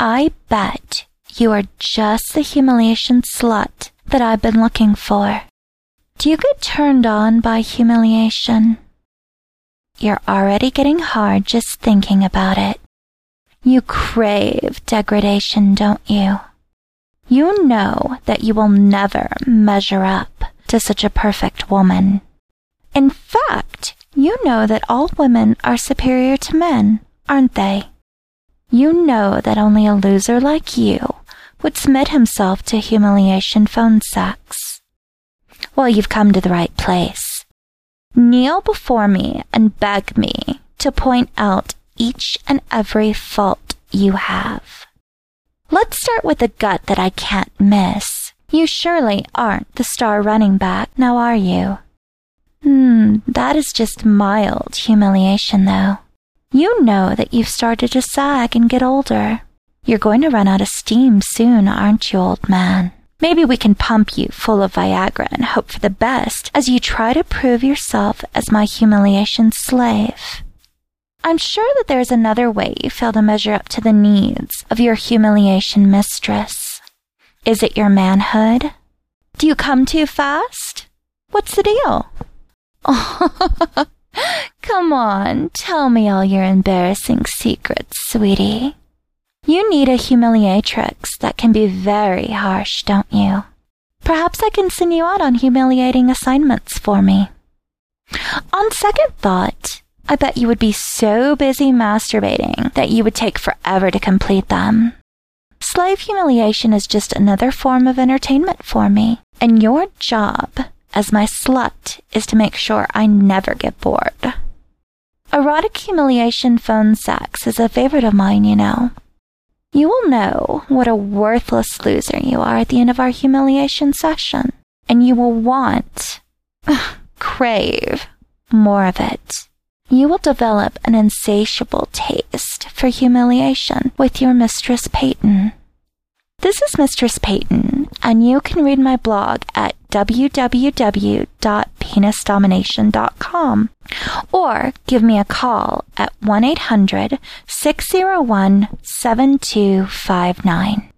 I bet you are just the humiliation slut that I've been looking for. Do you get turned on by humiliation? You're already getting hard just thinking about it. You crave degradation, don't you? You know that you will never measure up to such a perfect woman. In fact, you know that all women are superior to men, aren't they? You know that only a loser like you would submit himself to humiliation phone sex. Well, you've come to the right place. Kneel before me and beg me to point out each and every fault you have. Let's start with the gut that I can't miss. You surely aren't the star running back, now are you? That is just mild humiliation, though. You know that you've started to sag and get older. You're going to run out of steam soon, aren't you, old man? Maybe we can pump you full of Viagra and hope for the best as you try to prove yourself as my humiliation slave. I'm sure that there's another way you fail to measure up to the needs of your humiliation mistress. Is it your manhood? Do you come too fast? What's the deal? Oh, come on, tell me all your embarrassing secrets, sweetie. You need a humiliatrix that can be very harsh, don't you? Perhaps I can send you out on humiliating assignments for me. On second thought, I bet you would be so busy masturbating that you would take forever to complete them. Slave humiliation is just another form of entertainment for me, and your job as my slut is to make sure I never get bored. Erotic humiliation phone sex is a favorite of mine, you know. You will know what a worthless loser you are at the end of our humiliation session, and you will crave more of it. You will develop an insatiable taste for humiliation with your Mistress Peyton. This is Mistress Peyton, and you can read my blog at www.penisdomination.com or give me a call at 1-800-601-7259.